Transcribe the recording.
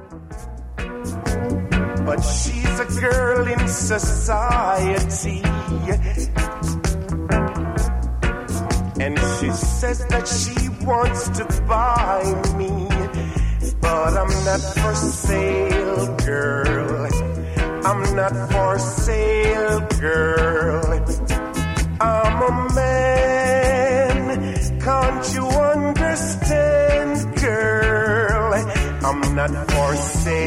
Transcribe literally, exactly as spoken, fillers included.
but she's a girl in society. And she says that she wants to buy me, but I'm not for sale, girl. I'm not for sale, girl. I'm a man, can't you understand, girl? I'm not for sale.